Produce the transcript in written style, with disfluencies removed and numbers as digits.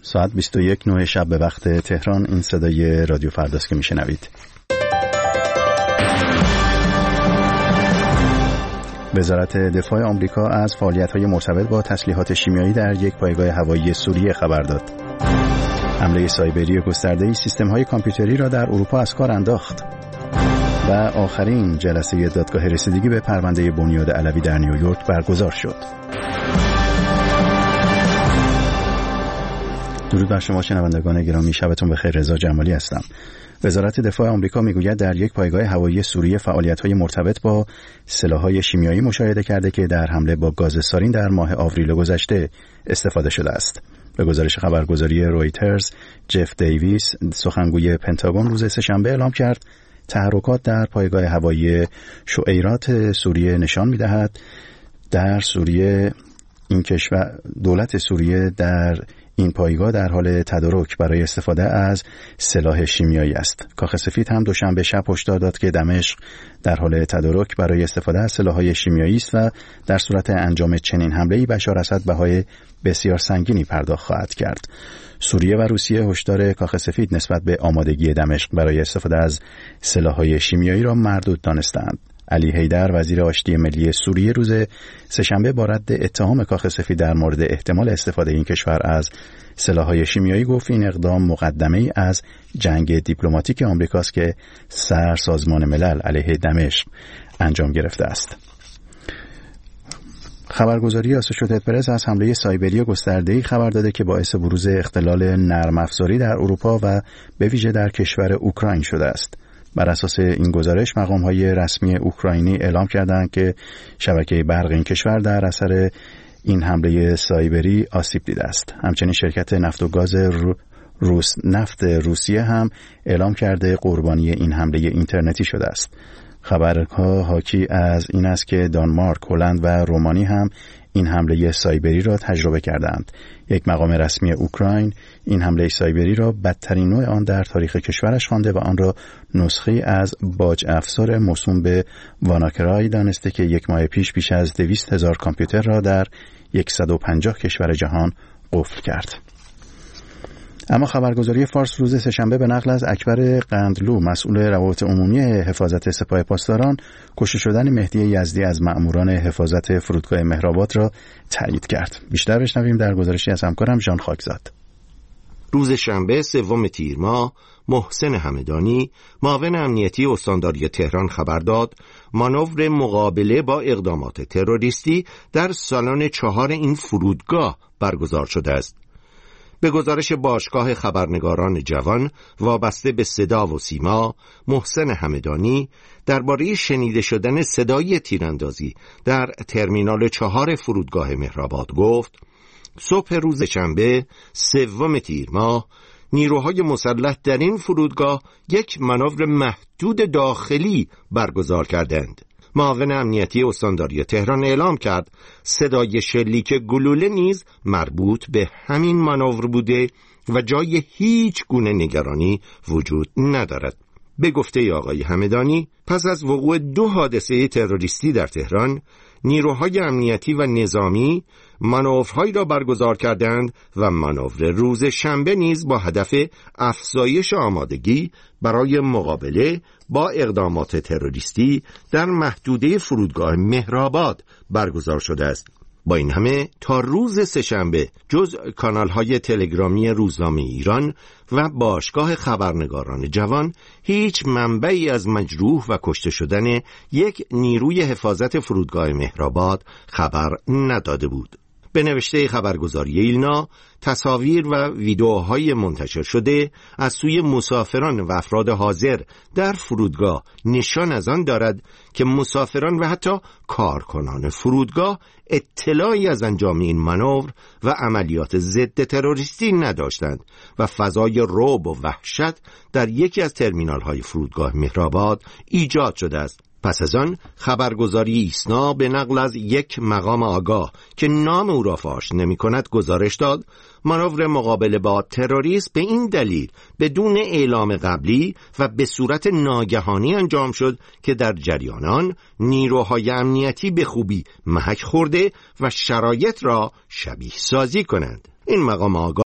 ساعت 21:09 شب به وقت تهران. این صدای رادیو فرداست که میشنوید. وزارت دفاع آمریکا از فعالیت‌های مرتبط با تسلیحات شیمیایی در یک پایگاه هوایی سوریه خبر داد. حمله سایبری گسترده‌ای سیستم‌های کامپیوتری را در اروپا از کار انداخت. و آخرین جلسه دادگاه رسیدگی به پرونده بنیاد علوی در نیویورک برگزار شد. درود بر شما شنوندگان گرامی، شبتون بخیر. رضا جمالی هستم. وزارت دفاع آمریکا میگوید در یک پایگاه هوایی سوریه فعالیت‌های مرتبط با سلاح‌های شیمیایی مشاهده کرده که در حمله با گاز سارین در ماه آوریل گذشته استفاده شده است. به گزارش خبرگزاری رویترز، جف دیویس سخنگوی پنتاگون روز سه‌شنبه اعلام کرد تحرکات در پایگاه هوایی شعیرات سوریه نشان می‌دهد در سوریه این کشور دولت سوریه در این پایگاه در حال تدارک برای استفاده از سلاح شیمیایی است. کاخ سفید هم دوشنبه شب هشدار داد که دمشق در حال تدارک برای استفاده از سلاح‌های شیمیایی است و در صورت انجام چنین حمله‌ای بشار اسد بهای بسیار سنگینی پرداخت خواهد کرد. سوریه و روسیه هشدار کاخ سفید نسبت به آمادگی دمشق برای استفاده از سلاح‌های شیمیایی را مردود دانستند. علی حیدر وزیر آشتی ملی سوریه روز سه‌شنبه با رد اتهام کاخ سفید در مورد احتمال استفاده این کشور از سلاح‌های شیمیایی گفت این اقدام مقدمه‌ای از جنگ دیپلماتیک آمریکاست که سازمان ملل علیه دمشق انجام گرفته است. خبرگزاری آسوشییتد پرس از حمله سایبری گسترده‌ای خبر داده که باعث بروز اختلال نرم افزاری در اروپا و به ویژه در کشور اوکراین شده است. بر اساس این گزارش مقام‌های رسمی اوکراینی اعلام کردند که شبکه برق این کشور در اثر این حمله سایبری آسیب دیده است. همچنین شرکت نفت و گاز نفت روسیه هم اعلام کرده قربانی این حمله اینترنتی شده است. خبرها حاکی از این است که دانمارک، هلند و رومانی هم این حمله سایبری را تجربه کردند. یک مقام رسمی اوکراین این حمله سایبری را بدترین نوع آن در تاریخ کشورش خوانده و آن را نسخه‌ای از باج افزار موسوم به واناکرای دانسته که یک ماه پیش بیش از 200,000 کامپیوتر را در 150 کشور جهان قفل کرد. اما خبرگزاری فارس روز سه‌شنبه به نقل از اکبر قندلو مسئول روابط عمومی حفاظت سپاه پاسداران کشته شدن مهدی یزدی از مأموران حفاظت فرودگاه مهرآباد را تایید کرد. بیشتر بشنویم در گزارشی از همکارم ژان خاکزاد. روز شنبه 3 تیر ماه محسن همدانی معاون امنیتی استانداری تهران خبر داد مانور مقابله با اقدامات تروریستی در سالن 4 این فرودگاه برگزار شده است. به گزارش باشگاه خبرنگاران جوان وابسته به صدا و سیما، محسن همدانی درباره شنیده شدن صدای تیراندازی در ترمینال 4 فرودگاه مهرآباد گفت: صبح روز شنبه 3 تیر ماه نیروهای مسلح در این فرودگاه یک مانور محدود داخلی برگزار کردند. معاون امنیتی استانداری تهران اعلام کرد صدای شلیک گلوله نیز مربوط به همین مانور بوده و جای هیچ گونه نگرانی وجود ندارد. به گفته آقای همدانی پس از وقوع 2 حادثه تروریستی در تهران، نیروهای امنیتی و نظامی مانورهایی را برگزار کردند و مانور روز شنبه نیز با هدف افزایش آمادگی برای مقابله با اقدامات تروریستی در محدوده فرودگاه مهرآباد برگزار شده است. با این همه تا روز سه‌شنبه جز کانال‌های تلگرامی روزنامه ایران و باشگاه خبرنگاران جوان هیچ منبعی از مجروح و کشته شدن یک نیروی حفاظت فرودگاه مهرآباد خبر نداده بود. به نوشته خبرگزاری ایلنا، تصاویر و ویدئوهای منتشر شده از سوی مسافران و افراد حاضر در فرودگاه نشان از آن دارد که مسافران و حتی کارکنان فرودگاه اطلاعی از انجام این مانور و عملیات ضد تروریستی نداشتند و فضای رعب و وحشت در یکی از ترمینال‌های فرودگاه مهرآباد ایجاد شده است. پس از آن خبرگزاری ایسنا به نقل از یک مقام آگاه که نام او را فاش نمی کند گزارش داد مانور مقابله با تروریسم به این دلیل بدون اعلام قبلی و به صورت ناگهانی انجام شد که در جریان آن نیروهای امنیتی به خوبی محک خورده و شرایط را شبیه سازی کنند. این مقام آگاه